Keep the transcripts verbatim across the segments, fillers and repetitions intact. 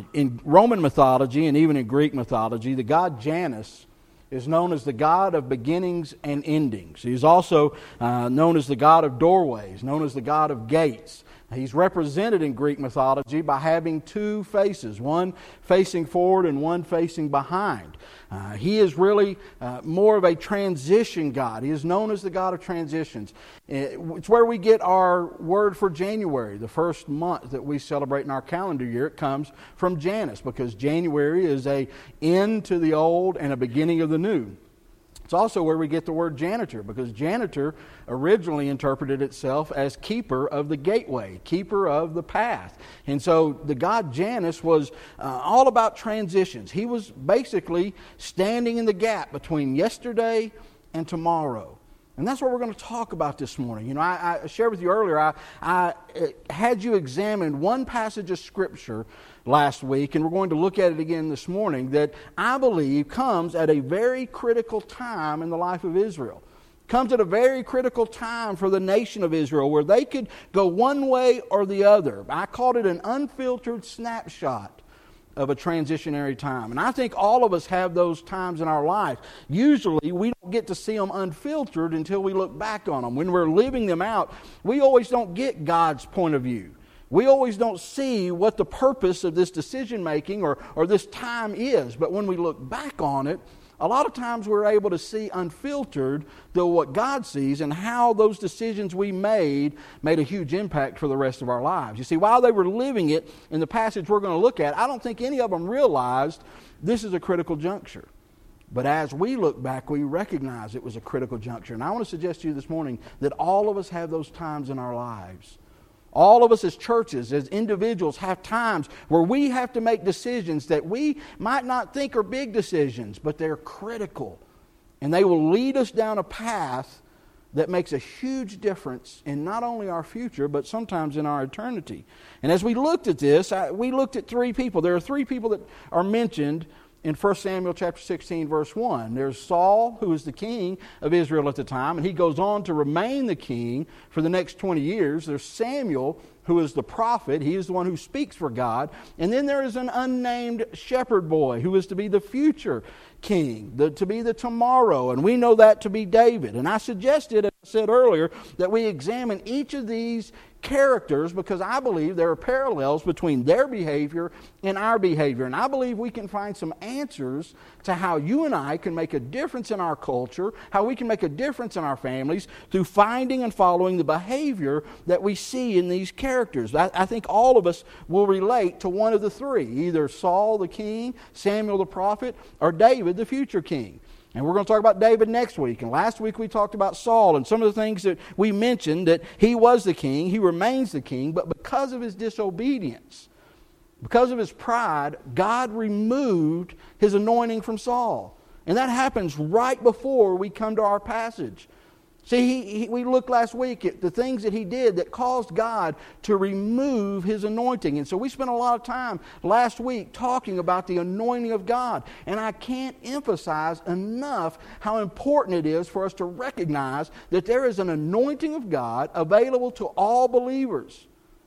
in Roman mythology and even in Greek mythology, the god Janus is known as the god of beginnings and endings. He's also uh, known as the god of doorways, known as the god of gates. He's represented in Greek mythology by having two faces, one facing forward and one facing behind. Uh, he is really uh, more of a transition god. He is known as the god of transitions. It's where we get our word for January, the first month that we celebrate in our calendar year. It comes from Janus, because January is a end to the old and a beginning of the new. It's also where we get the word janitor, because janitor originally interpreted itself as keeper of the gateway, keeper of the path. And so the god Janus was uh, all about transitions. He was basically standing in the gap between yesterday and tomorrow. And that's what we're going to talk about this morning. You know, I, I shared with you earlier, I, I had you examine one passage of Scripture last week, and we're going to look at it again this morning, that I believe comes at a very critical time in the life of Israel. Comes at a very critical time for the nation of Israel, where they could go one way or the other. I called it an unfiltered snapshot of a transitionary time. And I think all of us have those times in our life. Usually we don't get to see them unfiltered until we look back on them. When we're living them out, we always don't get God's point of view. We always don't see what the purpose of this decision making or, or this time is. But when we look back on it, a lot of times we're able to see unfiltered the what God sees, and how those decisions we made made a huge impact for the rest of our lives. You see, while they were living it in the passage we're going to look at, I don't think any of them realized this is a critical juncture. But as we look back, we recognize it was a critical juncture. And I want to suggest to you this morning that all of us have those times in our lives. All of us as churches, as individuals, have times where we have to make decisions that we might not think are big decisions, but they're critical. And they will lead us down a path that makes a huge difference in not only our future, but sometimes in our eternity. And as we looked at this, I, we looked at three people. There are three people that are mentioned in First Samuel chapter sixteen, verse one. There's Saul, who is the king of Israel at the time, and he goes on to remain the king for the next twenty years. There's Samuel, who is the prophet. He is the one who speaks for God. And then there is an unnamed shepherd boy who is to be the future king, the, to be the tomorrow. And we know that to be David. And I suggested, as I said earlier, that we examine each of these characters, because I believe there are parallels between their behavior and our behavior. And I believe we can find some answers to how you and I can make a difference in our culture, how we can make a difference in our families through finding and following the behavior that we see in these characters. I, I think all of us will relate to one of the three, either Saul the king, Samuel the prophet, or David the future king. And we're going to talk about David next week. And last week we talked about Saul and some of the things that we mentioned, that he was the king, he remains the king, but because of his disobedience, because of his pride, God removed his anointing from Saul. And that happens right before we come to our passage. See, he, he, we looked last week at the things that he did that caused God to remove his anointing. And so we spent a lot of time last week talking about the anointing of God. And I can't emphasize enough how important it is for us to recognize that there is an anointing of God available to all believers.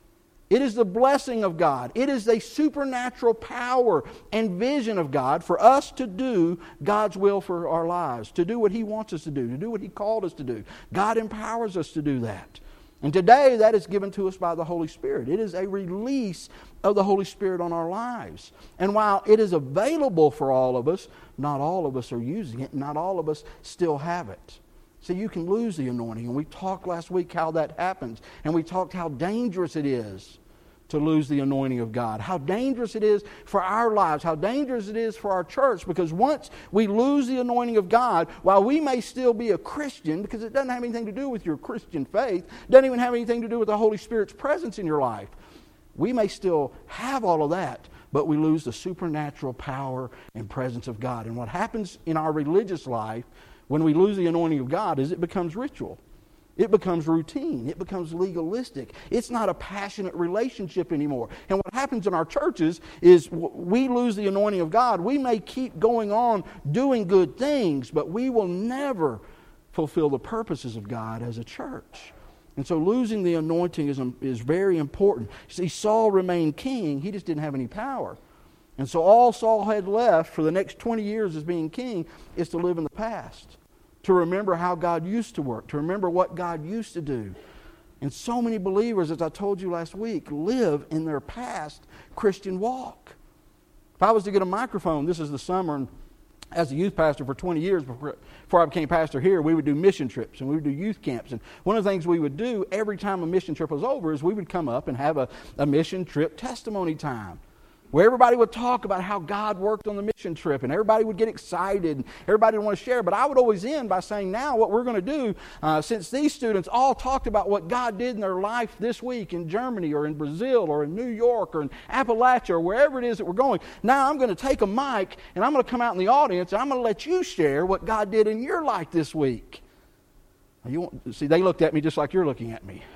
It is the blessing of God. It is a supernatural power and vision of God for us to do God's will for our lives, to do what He wants us to do, to do what He called us to do. God empowers us to do that. And today that is given to us by the Holy Spirit. It is a release of the Holy Spirit on our lives. And while it is available for all of us, not all of us are using it. Not all of us still have it. So you can lose the anointing. And we talked last week how that happens. And we talked how dangerous it is to lose the anointing of God. How dangerous it is for our lives. How dangerous it is for our church. Because once we lose the anointing of God, while we may still be a Christian, because it doesn't have anything to do with your Christian faith, doesn't even have anything to do with the Holy Spirit's presence in your life, we may still have all of that, but we lose the supernatural power and presence of God. And what happens in our religious life when we lose the anointing of God is it becomes ritual. It becomes routine. It becomes legalistic. It's not a passionate relationship anymore. And what happens in our churches is we lose the anointing of God. We may keep going on doing good things, but we will never fulfill the purposes of God as a church. And so losing the anointing is, is very important. See, Saul remained king. He just didn't have any power. And so all Saul had left for the next twenty years as being king is to live in the past, to remember how God used to work, to remember what God used to do. And so many believers, as I told you last week, live in their past Christian walk. If I was to get a microphone, this is the summer, and as a youth pastor for twenty years before, before I became pastor here, we would do mission trips and we would do youth camps. And one of the things we would do every time a mission trip was over is we would come up and have a, a mission trip testimony time, where everybody would talk about how God worked on the mission trip, and everybody would get excited, and everybody would want to share. But I would always end by saying, now what we're going to do, uh, since these students all talked about what God did in their life this week in Germany or in Brazil or in New York or in Appalachia or wherever it is that we're going, now I'm going to take a mic and I'm going to come out in the audience and I'm going to let you share what God did in your life this week. Now you want, see, they looked at me just like you're looking at me.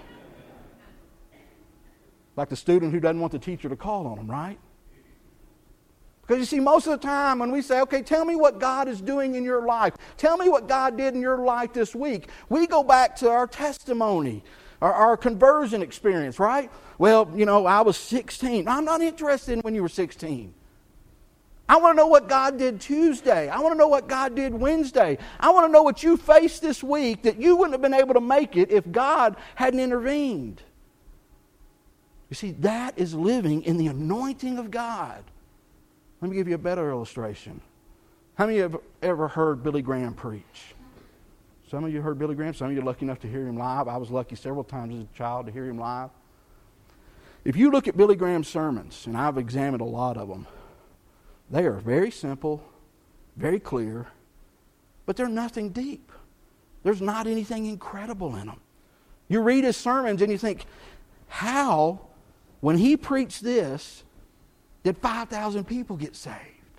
Like the student who doesn't want the teacher to call on them, right? Because you see, most of the time when we say, okay, tell me what God is doing in your life. Tell me what God did in your life this week. We go back to our testimony, our, our conversion experience, right? Well, you know, I was sixteen. I'm not interested in when you were sixteen. I want to know what God did Tuesday. I want to know what God did Wednesday. I want to know what you faced this week that you wouldn't have been able to make it if God hadn't intervened. You see, that is living in the anointing of God. Let me give you a better illustration. How many of you have ever heard Billy Graham preach? Some of you heard Billy Graham. Some of you are lucky enough to hear him live. I was lucky several times as a child to hear him live. If you look at Billy Graham's sermons, and I've examined a lot of them, they are very simple, very clear, but they're nothing deep. There's not anything incredible in them. You read his sermons and you think, how, when he preached this, did five thousand people get saved?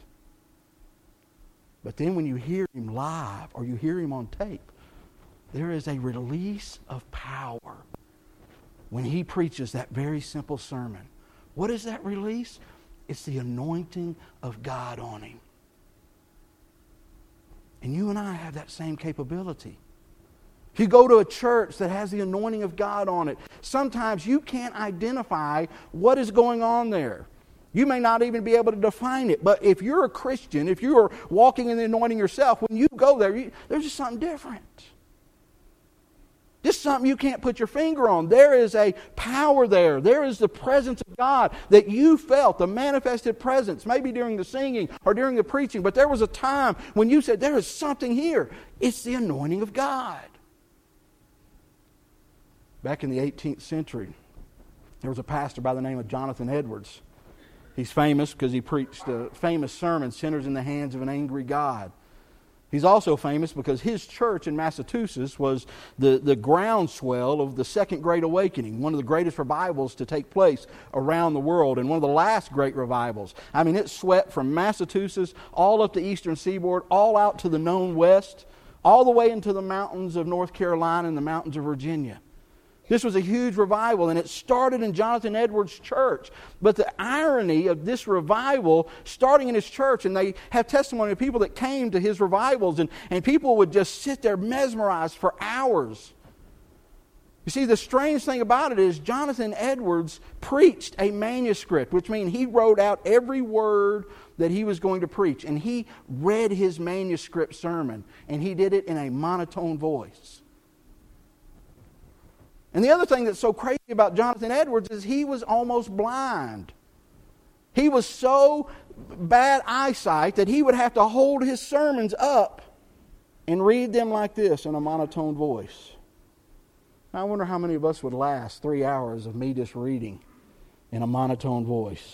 But then when you hear him live or you hear him on tape, there is a release of power when he preaches that very simple sermon. What is that release? It's the anointing of God on him. And you and I have that same capability. If you go to a church that has the anointing of God on it, sometimes you can't identify what is going on there. You may not even be able to define it. But if you're a Christian, if you are walking in the anointing yourself, when you go there, you, there's just something different. Just something you can't put your finger on. There is a power there. There is the presence of God that you felt, the manifested presence, maybe during the singing or during the preaching. But there was a time when you said, there is something here. It's the anointing of God. Back in the eighteenth century, there was a pastor by the name of Jonathan Edwards. He's famous because he preached a famous sermon, Sinners in the Hands of an Angry God. He's also famous because his church in Massachusetts was the, the groundswell of the Second Great Awakening, one of the greatest revivals to take place around the world, and one of the last great revivals. I mean, it swept from Massachusetts all up the eastern seaboard, all out to the known west, all the way into the mountains of North Carolina and the mountains of Virginia. This was a huge revival, and it started in Jonathan Edwards' church. But the irony of this revival starting in his church, and they have testimony of people that came to his revivals, and, and people would just sit there mesmerized for hours. You see, the strange thing about it is Jonathan Edwards preached a manuscript, which means he wrote out every word that he was going to preach, and he read his manuscript sermon, and he did it in a monotone voice. And the other thing that's so crazy about Jonathan Edwards is he was almost blind. He was so bad eyesight that he would have to hold his sermons up and read them like this in a monotone voice. Now, I wonder how many of us would last three hours of me just reading in a monotone voice.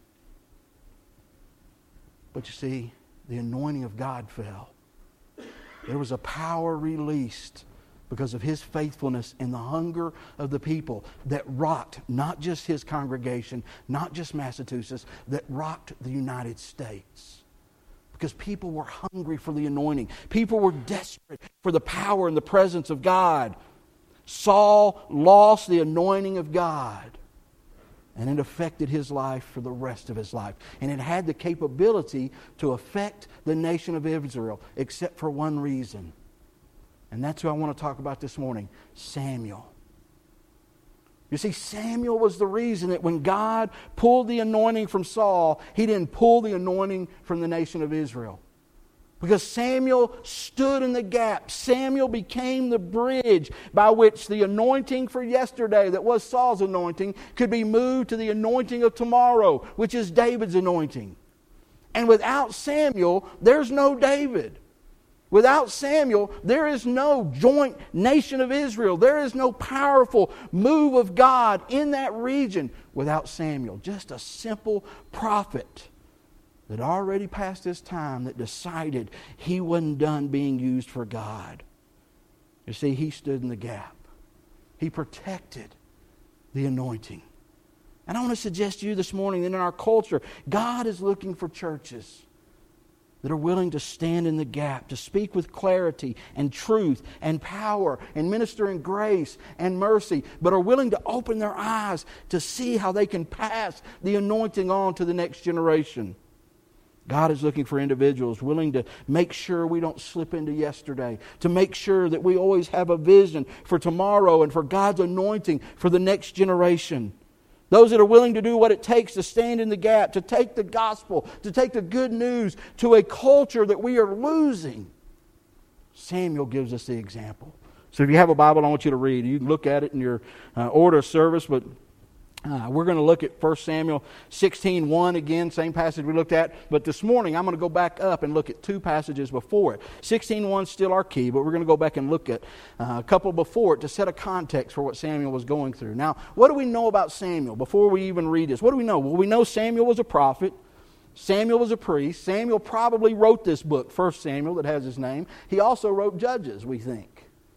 But you see, the anointing of God fell. There was a power released because of his faithfulness and the hunger of the people that rocked not just his congregation, not just Massachusetts, that rocked the United States. Because people were hungry for the anointing. People were desperate for the power and the presence of God. Saul lost the anointing of God, and it affected his life for the rest of his life. And it had the capability to affect the nation of Israel, except for one reason. And that's who I want to talk about this morning, Samuel. You see, Samuel was the reason that when God pulled the anointing from Saul, He didn't pull the anointing from the nation of Israel. Because Samuel stood in the gap. Samuel became the bridge by which the anointing for yesterday, that was Saul's anointing, could be moved to the anointing of tomorrow, which is David's anointing. And without Samuel, there's no David. Without Samuel, there is no joint nation of Israel. There is no powerful move of God in that region without Samuel. Just a simple prophet that already passed his time, that decided he wasn't done being used for God. You see, he stood in the gap. He protected the anointing. And I want to suggest to you this morning that in our culture, God is looking for churches that are willing to stand in the gap, to speak with clarity and truth and power and minister in grace and mercy, but are willing to open their eyes to see how they can pass the anointing on to the next generation. God is looking for individuals willing to make sure we don't slip into yesterday, to make sure that we always have a vision for tomorrow and for God's anointing for the next generation. Those that are willing to do what it takes to stand in the gap, to take the gospel, to take the good news to a culture that we are losing. Samuel gives us the example. So if you have a Bible, I want you to read. You can look at it in your uh, order of service, but uh, we're going to look at First Samuel sixteen one again, same passage we looked at. But this morning, I'm going to go back up and look at two passages before it. sixteen one is still our key, but we're going to go back and look at uh, a couple before it to set a context for what Samuel was going through. Now, what do we know about Samuel before we even read this? What do we know? Well, we know Samuel was a prophet. Samuel was a priest. Samuel probably wrote this book, First Samuel, that has his name. He also wrote Judges, we think.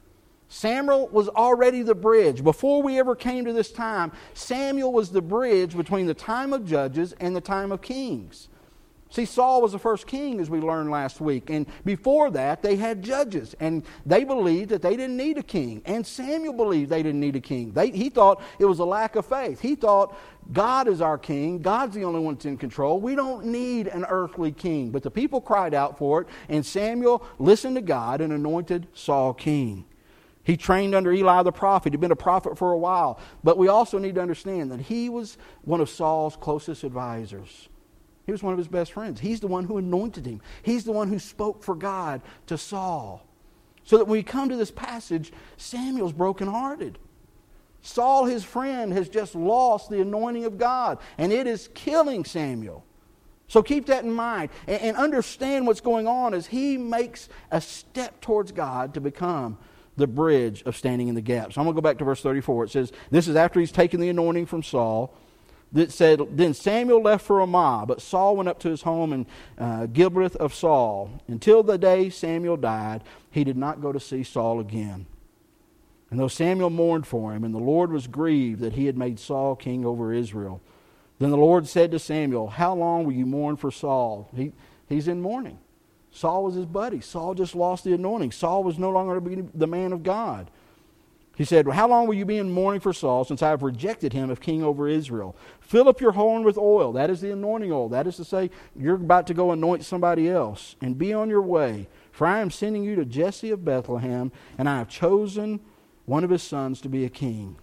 Samuel was already the bridge. Before we ever came to this time, Samuel was the bridge between the time of Judges and the time of Kings. See, Saul was the first king, as we learned last week. And before that, they had judges. And they believed that they didn't need a king. And Samuel believed they didn't need a king. They, he thought it was a lack of faith. He thought, God is our king. God's the only one that's in control. We don't need an earthly king. But the people cried out for it. And Samuel listened to God and anointed Saul king. He trained under Eli the prophet. He'd been a prophet for a while. But we also need to understand that he was one of Saul's closest advisors. He was one of his best friends. He's the one who anointed him. He's the one who spoke for God to Saul. So that when we come to this passage, Samuel's brokenhearted. Saul, his friend, has just lost the anointing of God. And it is killing Samuel. So keep that in mind. And, and understand what's going on as he makes a step towards God to become the bridge of standing in the gap. So I'm going to go back to verse thirty-four. It says, this is after he's taken the anointing from Saul. That said, then Samuel left for Ramah, but Saul went up to his home in uh, Gibeath of Saul. Until the day Samuel died, he did not go to see Saul again. And though Samuel mourned for him, and the Lord was grieved that he had made Saul king over Israel, then the Lord said to Samuel, how long will you mourn for Saul? He, he's in mourning. Saul was his buddy. Saul just lost the anointing. Saul was no longer the man of God. He said, well, how long will you be in mourning for Saul, since I have rejected him as king over Israel? Fill up your horn with oil. That is the anointing oil. That is to say, you're about to go anoint somebody else. And be on your way. For I am sending you to Jesse of Bethlehem, and I have chosen one of his sons to be a king.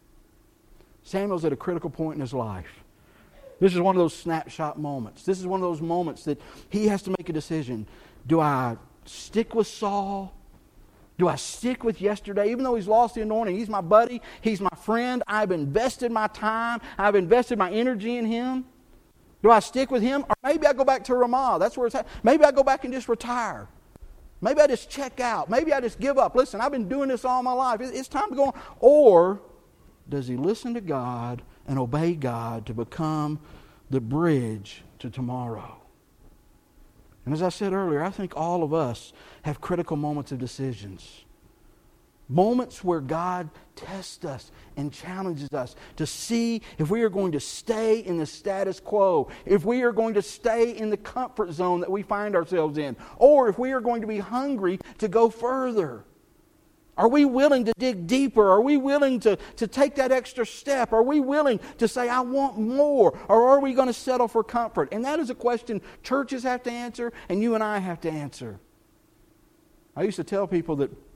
Samuel's at a critical point in his life. This is one of those snapshot moments. This is one of those moments that he has to make a decision. Do I stick with Saul? Do I stick with yesterday? Even though he's lost the anointing, he's my buddy, he's my friend. I've invested my time, I've invested my energy in him. Do I stick with him? Or maybe I go back to Ramah. That's where it's at. Maybe I go back and just retire. Maybe I just check out. Maybe I just give up. Listen, I've been doing this all my life. It's time to go on. Or does he listen to God and obey God to become the bridge to tomorrow? And as I said earlier, I think all of us have critical moments of decisions. Moments where God tests us and challenges us to see if we are going to stay in the status quo, if we are going to stay in the comfort zone that we find ourselves in, or if we are going to be hungry to go further. Are we willing to dig deeper? Are we willing to, to take that extra step? Are we willing to say, I want more? Or are we going to settle for comfort? And that is a question churches have to answer and you and I have to answer. I used to tell people that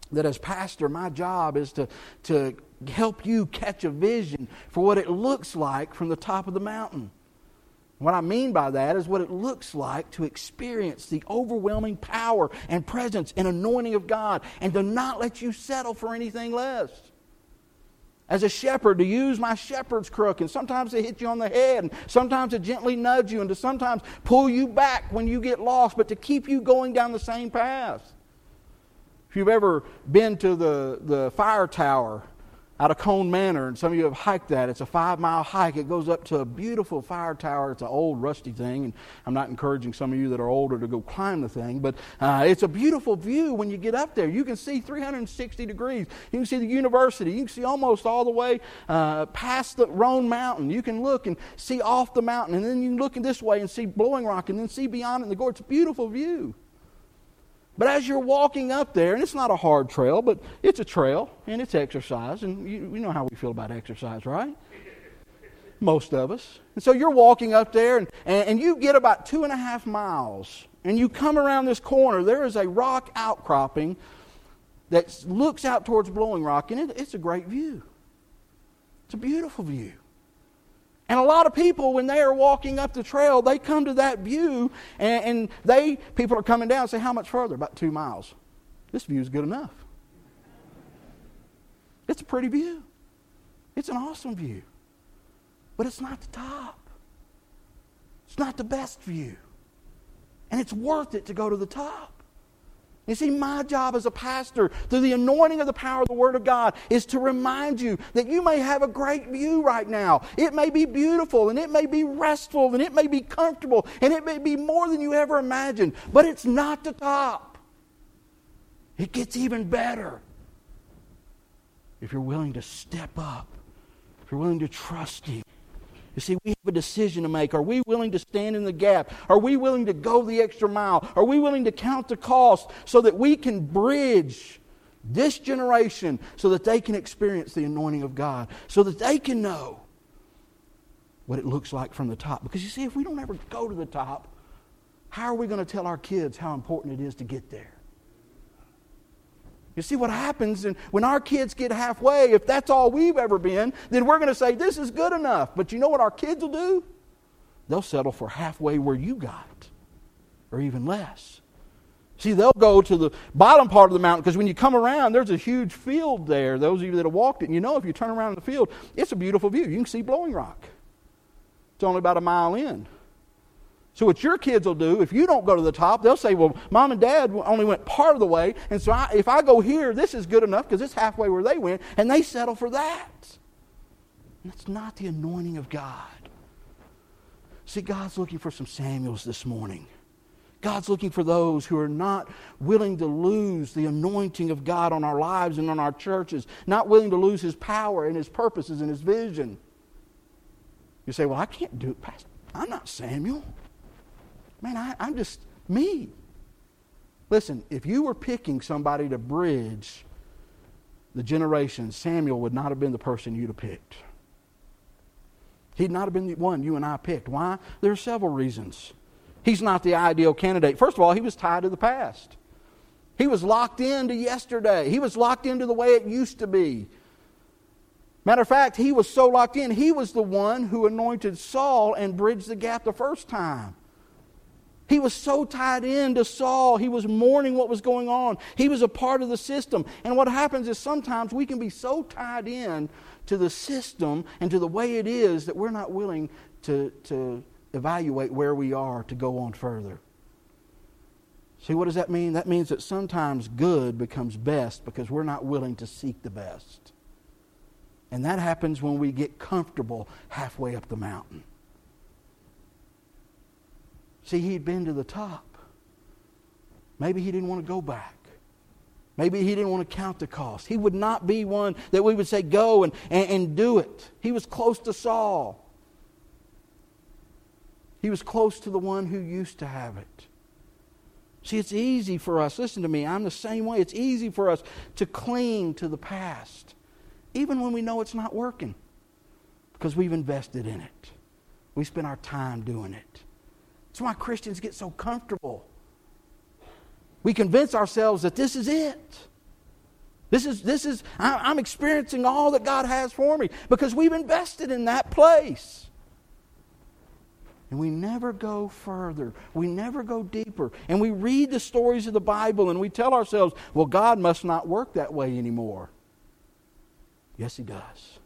that as pastor, my job is to, to help you catch a vision for what it looks like from the top of the mountain. What I mean by that is what it looks like to experience the overwhelming power and presence and anointing of God, and to not let you settle for anything less. As a shepherd, to use my shepherd's crook, and sometimes to hit you on the head, and sometimes to gently nudge you, and to sometimes pull you back when you get lost, but to keep you going down the same path. If you've ever been to the, the fire tower out of Cone Manor, and some of you have hiked that. It's a five-mile hike. It goes up to a beautiful fire tower. It's an old, rusty thing, and I'm not encouraging some of you that are older to go climb the thing, but uh, it's a beautiful view when you get up there. You can see three hundred sixty degrees. You can see the university. You can see almost all the way uh, past the Roan Mountain. You can look and see off the mountain, and then you can look in this way and see Blowing Rock, and then see beyond it in the gorge. It's a beautiful view. But as you're walking up there, and it's not a hard trail, but it's a trail, and it's exercise, and you, you know how we feel about exercise, right? Most of us. And so you're walking up there, and, and, and you get about two and a half miles, and you come around this corner. There is a rock outcropping that looks out towards Blowing Rock, and it, it's a great view. It's a beautiful view. And a lot of people, when they are walking up the trail, they come to that view, and, and they people are coming down and say, how much further? About two miles. This view is good enough. It's a pretty view. It's an awesome view. But it's not the top. It's not the best view. And it's worth it to go to the top. You see, my job as a pastor, through the anointing of the power of the Word of God, is to remind you that you may have a great view right now. It may be beautiful, and it may be restful, and it may be comfortable, and it may be more than you ever imagined. But it's not the top. It gets even better if you're willing to step up, if you're willing to trust Him. You see, we have a decision to make. Are we willing to stand in the gap? Are we willing to go the extra mile? Are we willing to count the cost so that we can bridge this generation so that they can experience the anointing of God, so that they can know what it looks like from the top? Because you see, if we don't ever go to the top, how are we going to tell our kids how important it is to get there? You see what happens, and when our kids get halfway, if that's all we've ever been, then we're going to say, this is good enough. But you know what our kids will do? They'll settle for halfway where you got, or even less. See, they'll go to the bottom part of the mountain, because when you come around, there's a huge field there. Those of you that have walked it, and you know if you turn around in the field, it's a beautiful view. You can see Blowing Rock. It's only about a mile in. So what your kids will do, if you don't go to the top, they'll say, well, Mom and Dad only went part of the way, and so I, if I go here, this is good enough because it's halfway where they went, and they settle for that. And that's not the anointing of God. See, God's looking for some Samuels this morning. God's looking for those who are not willing to lose the anointing of God on our lives and on our churches, not willing to lose His power and His purposes and His vision. You say, well, I can't do it, Pastor. I'm not Samuel. Man, I, I'm just me. Listen, if you were picking somebody to bridge the generations, Samuel would not have been the person you'd have picked. He'd not have been the one you and I picked. Why? There are several reasons. He's not the ideal candidate. First of all, he was tied to the past. He was locked into yesterday. He was locked into the way it used to be. Matter of fact, he was so locked in, he was the one who anointed Saul and bridged the gap the first time. He was so tied in to Saul. He was mourning what was going on. He was a part of the system. And what happens is sometimes we can be so tied in to the system and to the way it is that we're not willing to, to evaluate where we are to go on further. See, what does that mean? That means that sometimes good becomes best because we're not willing to seek the best. And that happens when we get comfortable halfway up the mountain. See, he'd been to the top. Maybe he didn't want to go back. Maybe he didn't want to count the cost. He would not be one that we would say, go and, and, and do it. He was close to Saul. He was close to the one who used to have it. See, it's easy for us. Listen to me, I'm the same way. It's easy for us to cling to the past, even when we know it's not working, because we've invested in it. We spend our time doing it. That's why Christians get so comfortable. We convince ourselves that this is it. This is, this is, I'm experiencing all that God has for me because we've invested in that place. And we never go further. We never go deeper. And we read the stories of the Bible and we tell ourselves, well, God must not work that way anymore. Yes, He does.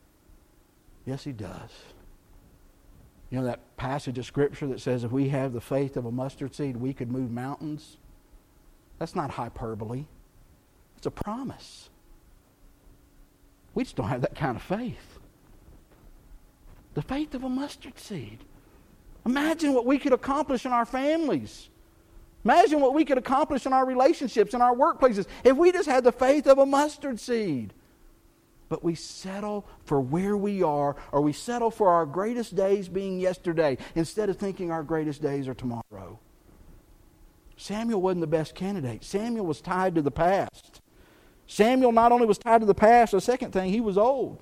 Yes, He does. You know that passage of Scripture that says if we have the faith of a mustard seed, we could move mountains? That's not hyperbole. It's a promise. We just don't have that kind of faith. The faith of a mustard seed. Imagine what we could accomplish in our families. Imagine what we could accomplish in our relationships, in our workplaces, if we just had the faith of a mustard seed. But we settle for where we are, or we settle for our greatest days being yesterday, instead of thinking our greatest days are tomorrow. Samuel wasn't the best candidate. Samuel was tied to the past. Samuel not only was tied to the past, the second thing, he was old.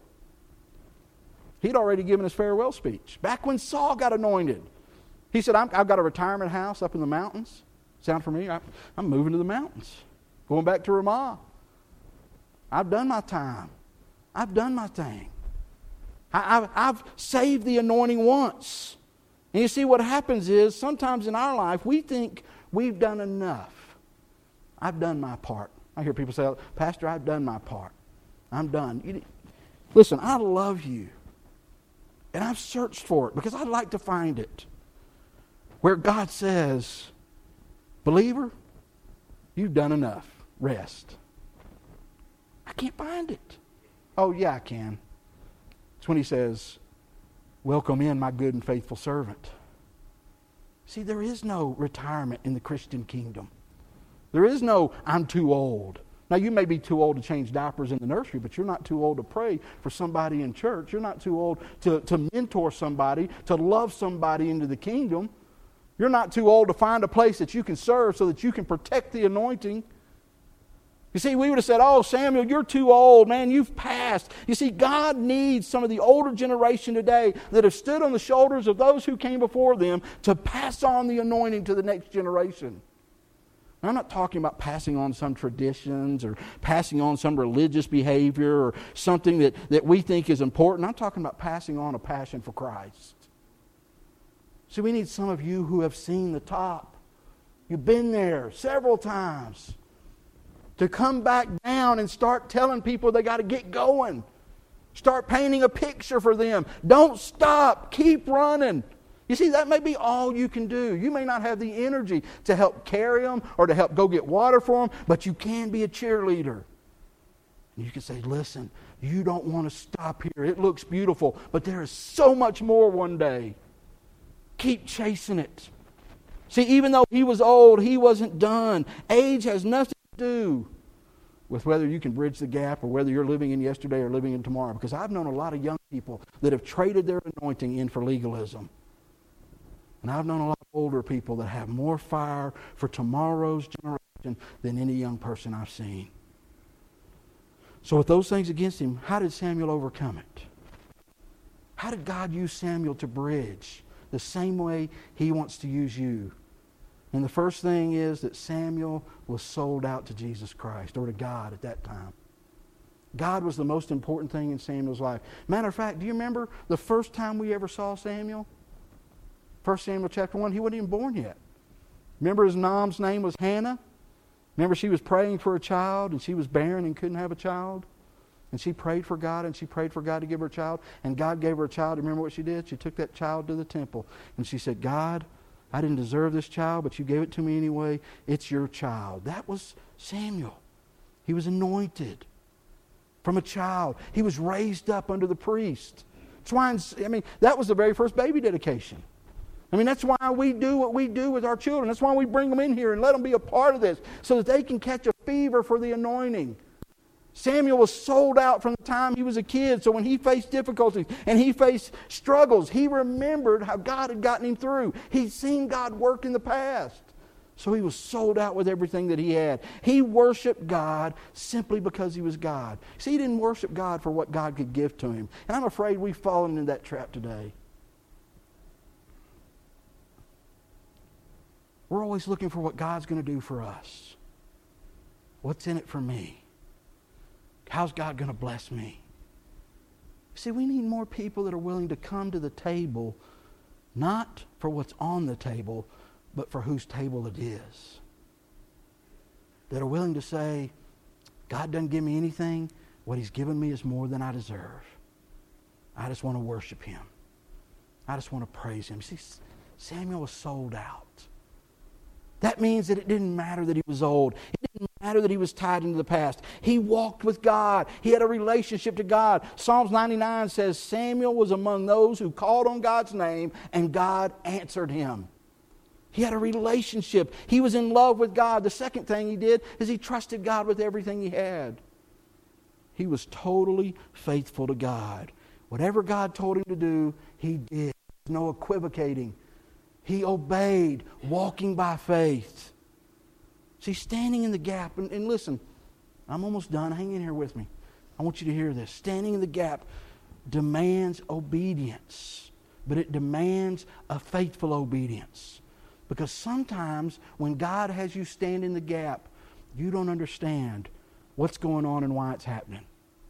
He'd already given his farewell speech. Back when Saul got anointed, he said, I'm, I've got a retirement house up in the mountains. Sound familiar? I, I'm moving to the mountains. Going back to Ramah. I've done my time. I've done my thing. I, I've, I've saved the anointing once. And you see what happens is, sometimes in our life, we think we've done enough. I've done my part. I hear people say, Pastor, I've done my part. I'm done. You, listen, I love you. And I've searched for it because I'd like to find it. Where God says, believer, you've done enough. Rest. I can't find it. Oh, yeah, I can. It's when He says, welcome in, my good and faithful servant. See, there is no retirement in the Christian kingdom. There is no, I'm too old. Now, you may be too old to change diapers in the nursery, but you're not too old to pray for somebody in church. You're not too old to, to mentor somebody, to love somebody into the kingdom. You're not too old to find a place that you can serve so that you can protect the anointing. You see, we would have said, oh, Samuel, you're too old, man, you've passed. You see, God needs some of the older generation today that have stood on the shoulders of those who came before them to pass on the anointing to the next generation. Now, I'm not talking about passing on some traditions or passing on some religious behavior or something that, that we think is important. I'm talking about passing on a passion for Christ. See, we need some of you who have seen the top. You've been there several times. To come back down and start telling people they got to get going. Start painting a picture for them. Don't stop. Keep running. You see, that may be all you can do. You may not have the energy to help carry them or to help go get water for them, but you can be a cheerleader. And you can say, listen, you don't want to stop here. It looks beautiful, but there is so much more one day. Keep chasing it. See, even though he was old, he wasn't done. Age has nothing do with whether you can bridge the gap or whether you're living in yesterday or living in tomorrow. Because I've known a lot of young people that have traded their anointing in for legalism. And I've known a lot of older people that have more fire for tomorrow's generation than any young person I've seen. So with those things against him, how did Samuel overcome it? How did God use Samuel to bridge the same way He wants to use you? And the first thing is that Samuel was sold out to Jesus Christ, or to God at that time. God was the most important thing in Samuel's life. Matter of fact, do you remember the first time we ever saw Samuel? First Samuel chapter one, he wasn't even born yet. Remember his mom's name was Hannah? Remember she was praying for a child, and she was barren and couldn't have a child? And she prayed for God, and she prayed for God to give her a child, and God gave her a child. Remember what she did? She took that child to the temple, and she said, God, I didn't deserve this child, but you gave it to me anyway. It's your child. That was Samuel. He was anointed from a child. He was raised up under the priest. That's why, I mean, that was the very first baby dedication. I mean, that's why we do what we do with our children. That's why we bring them in here and let them be a part of this so that they can catch a fever for the anointing. Samuel was sold out from the time he was a kid, so when he faced difficulties and he faced struggles, he remembered how God had gotten him through. He'd seen God work in the past. So he was sold out with everything that he had. He worshiped God simply because he was God. See, he didn't worship God for what God could give to him. And I'm afraid we've fallen into that trap today. We're always looking for what God's going to do for us. What's in it for me? how's God going to bless me? See, we need more people that are willing to come to the table, not for what's on the table, but for whose table it is. That are willing to say, God doesn't give me anything. What He's given me is more than I deserve. I just want to worship Him. I just want to praise Him. See, Samuel was sold out. That means that it didn't matter that he was old. It didn't matter that he was tied into the past. He walked with God. He had a relationship to God. Psalms ninety-nine says Samuel was among those who called on God's name and God answered him. He had a relationship. He was in love with God. The second thing he did is he trusted God with everything he had. He was totally faithful to God. Whatever God told him to do, he did. No equivocating. He obeyed, walking by faith. See, standing in the gap, and, and listen, I'm almost done. Hang in here with me. I want you to hear this. Standing in the gap demands obedience, but it demands a faithful obedience. Because sometimes when God has you stand in the gap, you don't understand what's going on and why it's happening.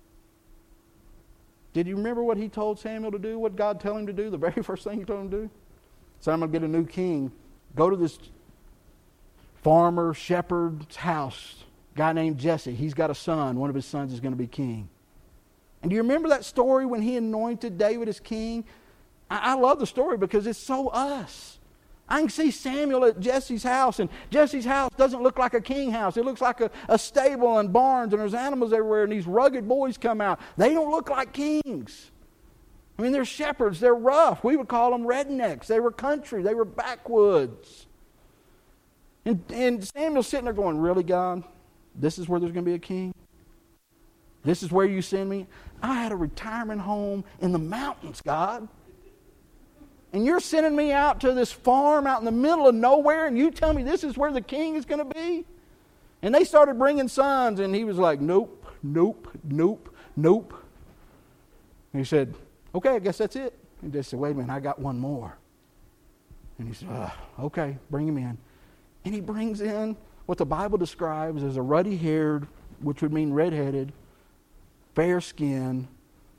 Did you remember what He told Samuel to do? What God told him to do? The very first thing He told him to do? So I'm going to get a new king. Go to this farmer, shepherd's house. Guy named Jesse. He's got a son. One of his sons is going to be king. And do you remember that story when he anointed David as king? I, I love the story because it's so us. I can see Samuel at Jesse's house, and Jesse's house doesn't look like a king house. It looks like a, a stable and barns, and there's animals everywhere, and these rugged boys come out. They don't look like kings. I mean, they're shepherds. They're rough. We would call them rednecks. They were country. They were backwoods. And, and Samuel's sitting there going, really, God? This is where there's going to be a king? This is where you send me? I had a retirement home in the mountains, God. And you're sending me out to this farm out in the middle of nowhere, and you tell me this is where the king is going to be? And they started bringing sons, and he was like, nope, nope, nope, nope. And he said, okay, I guess that's it. And they said, wait a minute, I got one more. And he said, uh, okay, bring him in. And he brings in what the Bible describes as a ruddy-haired, which would mean red-headed, fair-skinned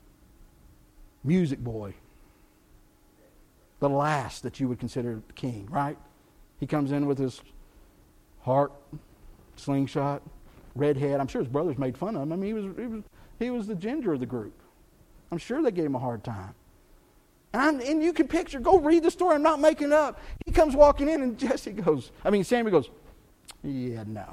music boy. The last that you would consider king, right? He comes in with his heart, slingshot, red head. I'm sure his brothers made fun of him. I mean, he was, he was, he was the ginger of the group. I'm sure they gave him a hard time. And, I'm, and you can picture, go read the story. I'm not making it up. He comes walking in and Jesse goes, I mean, Samuel goes, yeah, no.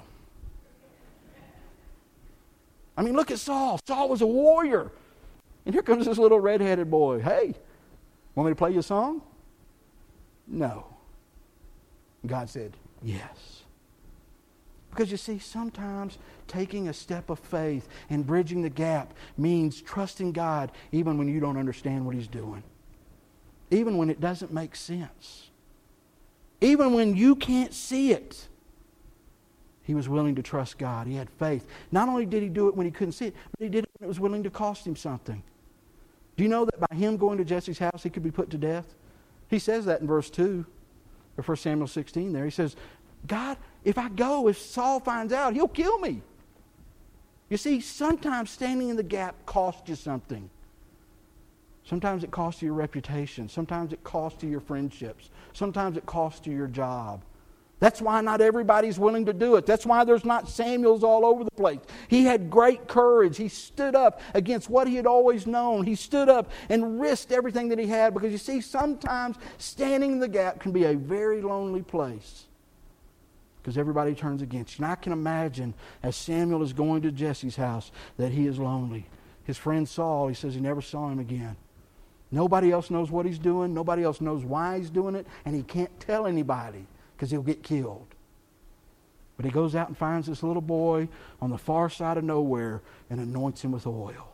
I mean, look at Saul. Saul was a warrior. And here comes this little red-headed boy. Hey, want me to play you a song? No. God said, yes. Because you see, sometimes taking a step of faith and bridging the gap means trusting God even when you don't understand what He's doing. Even when it doesn't make sense. Even when you can't see it. He was willing to trust God. He had faith. Not only did he do it when he couldn't see it, but he did it when it was willing to cost him something. Do you know that by him going to Jesse's house, he could be put to death? He says that in verse two, or First Samuel sixteen there. He says, God, if I go, if Saul finds out, he'll kill me. You see, sometimes standing in the gap costs you something. Sometimes it costs you your reputation. Sometimes it costs you your friendships. Sometimes it costs you your job. That's why not everybody's willing to do it. That's why there's not Samuels all over the place. He had great courage. He stood up against what he had always known. He stood up and risked everything that he had, because you see, sometimes standing in the gap can be a very lonely place because everybody turns against you. And I can imagine as Samuel is going to Jesse's house that he is lonely. His friend Saul, he says he never saw him again. Nobody else knows what he's doing. Nobody else knows why he's doing it. And he can't tell anybody because he'll get killed. But he goes out and finds this little boy on the far side of nowhere and anoints him with oil.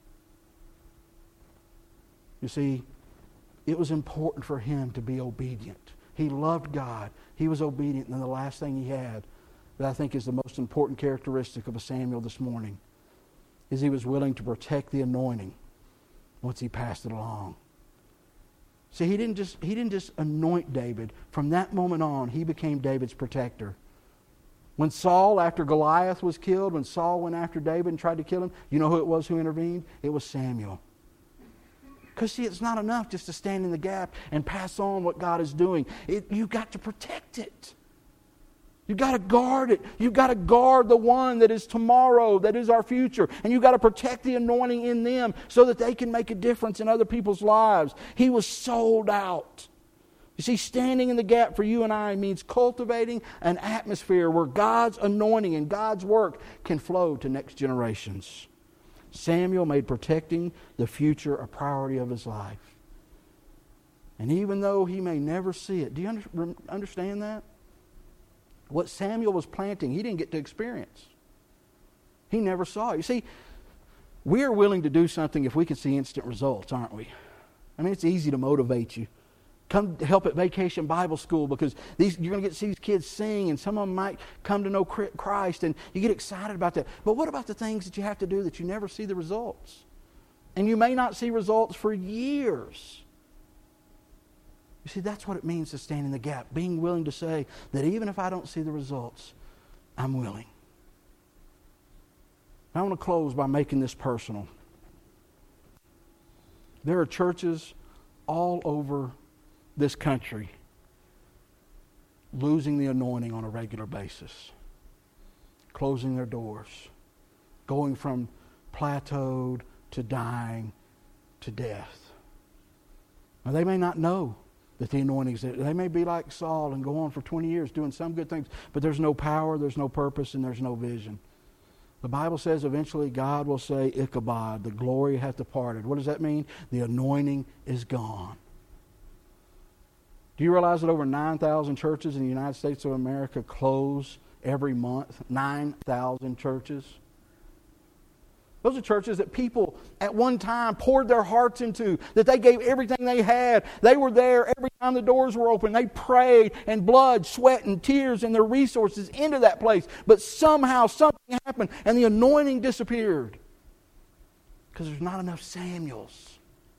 You see, it was important for him to be obedient. He loved God. He was obedient. And then the last thing he had, that I think is the most important characteristic of a Samuel this morning, is he was willing to protect the anointing once he passed it along. See, he didn't just he didn't just anoint David. From that moment on, he became David's protector. When Saul, after Goliath was killed, when Saul went after David and tried to kill him, you know who it was who intervened? It was Samuel. Because, see, it's not enough just to stand in the gap and pass on what God is doing. It, you've got to protect it. You've got to guard it. You've got to guard the one that is tomorrow, that is our future. And you've got to protect the anointing in them so that they can make a difference in other people's lives. He was sold out. You see, standing in the gap for you and I means cultivating an atmosphere where God's anointing and God's work can flow to next generations. Samuel made protecting the future a priority of his life. And even though he may never see it, do you under, understand that? What Samuel was planting, he didn't get to experience. He never saw it. You see, we are willing to do something if we can see instant results, aren't we? I mean, it's easy to motivate you. Come to help at Vacation Bible School because these, you're going to get to see these kids sing and some of them might come to know Christ and you get excited about that. But what about the things that you have to do that you never see the results? And you may not see results for years. You see, that's what it means to stand in the gap. Being willing to say that even if I don't see the results, I'm willing. I want to close by making this personal. There are churches all over this country losing the anointing on a regular basis, closing their doors, going from plateaued to dying to death. Now, they may not know that the anointing is there. They may be like Saul and go on for twenty years doing some good things, but there's no power, there's no purpose, and there's no vision. The Bible says eventually God will say, Ichabod, the glory hath departed. What does that mean? The anointing is gone. Do you realize that over nine thousand churches in the United States of America close every month? nine thousand churches. Those are churches that people at one time poured their hearts into, that they gave everything they had. They were there every time the doors were open. They prayed and blood, sweat, and tears and their resources into that place. But somehow something happened and the anointing disappeared. Because there's not enough Samuels.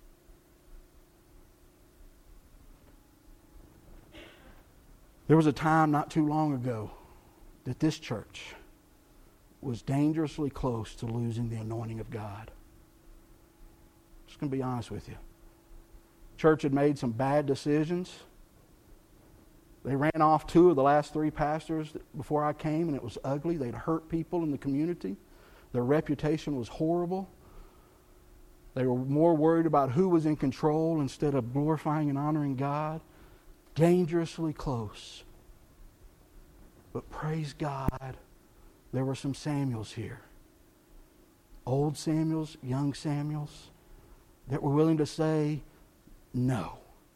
There was a time not too long ago that this church was dangerously close to losing the anointing of God. I'm just going to be honest with you. Church had made some bad decisions. They ran off two of the last three pastors before I came, and it was ugly. They'd hurt people in the community. Their reputation was horrible. They were more worried about who was in control instead of glorifying and honoring God. Dangerously close. But praise God, there were some Samuels here. Old Samuels, young Samuels, that were willing to say, no.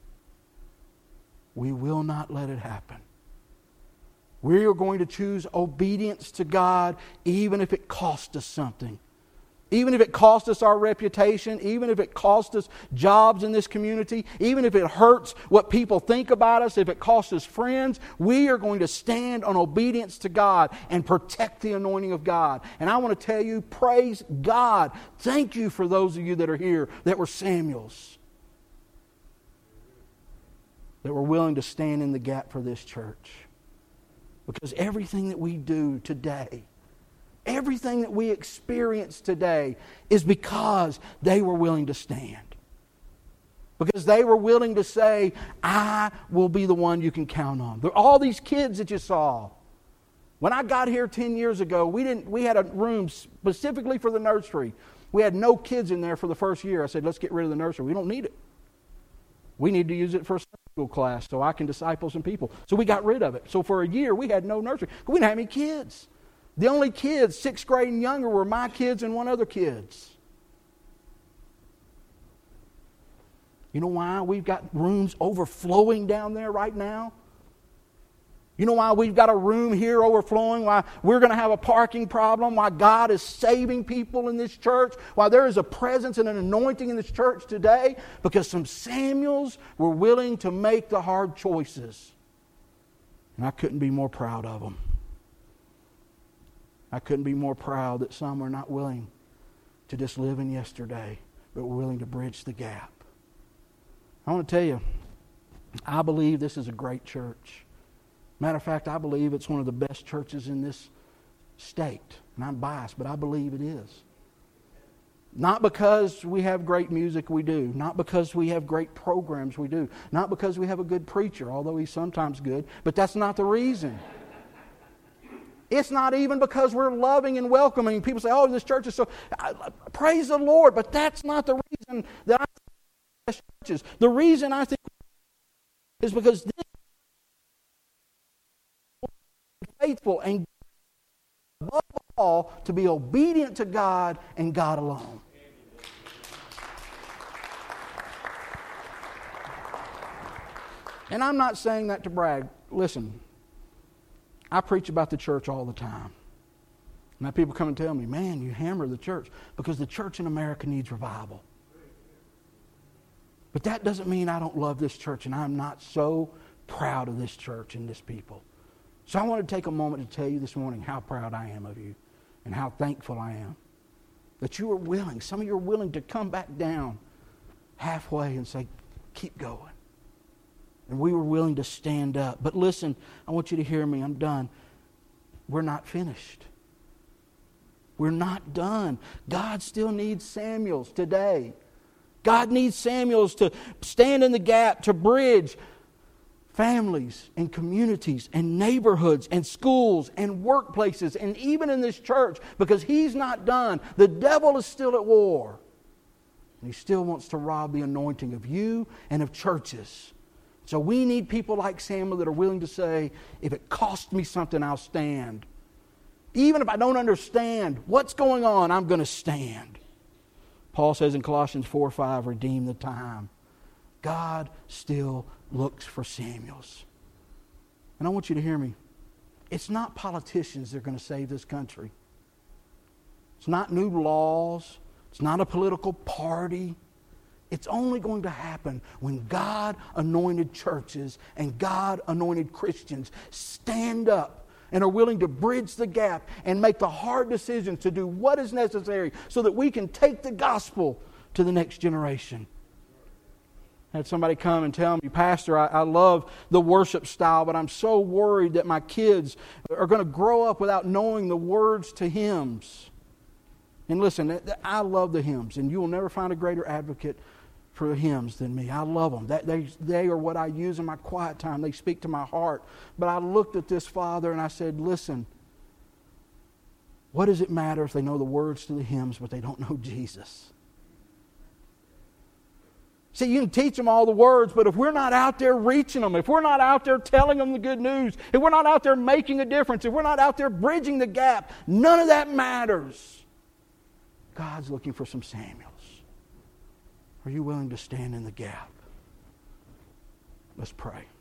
We will not let it happen. We are going to choose obedience to God even if it costs us something. Even if it cost us our reputation, even if it cost us jobs in this community, even if it hurts what people think about us, if it costs us friends, we are going to stand on obedience to God and protect the anointing of God. And I want to tell you, praise God. Thank you for those of you that are here that were Samuels, that were willing to stand in the gap for this church. Because everything that we do today, everything that we experience today is because they were willing to stand. Because they were willing to say, I will be the one you can count on. There are all these kids that you saw. When I got here ten years ago, we didn't. We had a room specifically for the nursery. We had no kids in there for the first year. I said, let's get rid of the nursery. We don't need it. We need to use it for a Sunday school class so I can disciple some people. So we got rid of it. So for a year, we had no nursery. We didn't have any kids. The only kids, sixth grade and younger, were my kids and one other kids. You know why we've got rooms overflowing down there right now? You know why we've got a room here overflowing? Why we're going to have a parking problem? Why God is saving people in this church? Why there is a presence and an anointing in this church today? Because some Samuels were willing to make the hard choices. And I couldn't be more proud of them. I couldn't be more proud that some are not willing to just live in yesterday, but were willing to bridge the gap. I want to tell you, I believe this is a great church. Matter of fact, I believe it's one of the best churches in this state. And I'm biased, but I believe it is. Not because we have great music, we do. Not because we have great programs, we do. Not because we have a good preacher, although he's sometimes good. But that's not the reason. It's not even because we're loving and welcoming. People say, oh, this church is so... Praise the Lord, but that's not the reason that I think we're the best churches. The reason I think is because this is faithful and above all to be obedient to God and God alone. And I'm not saying that to brag. Listen, I preach about the church all the time. Now people come and tell me, man, you hammer the church. Because the church in America needs revival. But that doesn't mean I don't love this church and I'm not so proud of this church and this people. So I want to take a moment to tell you this morning how proud I am of you and how thankful I am that you are willing, some of you are willing to come back down halfway and say, keep going. And we were willing to stand up. But listen, I want you to hear me. I'm done. We're not finished. We're not done. God still needs Samuels today. God needs Samuels to stand in the gap, to bridge families and communities and neighborhoods and schools and workplaces and even in this church, because He's not done. The devil is still at war. And he still wants to rob the anointing of you and of churches. So we need people like Samuel that are willing to say, if it costs me something, I'll stand. Even if I don't understand what's going on, I'm going to stand. Paul says in Colossians four five, redeem the time. God still looks for Samuels. And I want you to hear me. It's not politicians that are going to save this country. It's not new laws. It's not a political party. It's only going to happen when God-anointed churches and God-anointed Christians stand up and are willing to bridge the gap and make the hard decisions to do what is necessary so that we can take the gospel to the next generation. I had somebody come and tell me, Pastor, I, I love the worship style, but I'm so worried that my kids are going to grow up without knowing the words to hymns. And listen, I love the hymns, and you will never find a greater advocate for hymns than me. I love them. That they, they are what I use in my quiet time. They speak to my heart. But I looked at this father and I said, listen, what does it matter if they know the words to the hymns, but they don't know Jesus? See, you can teach them all the words, but if we're not out there reaching them, if we're not out there telling them the good news, if we're not out there making a difference, if we're not out there bridging the gap, none of that matters. God's looking for some Samuels. Are you willing to stand in the gap? Let's pray.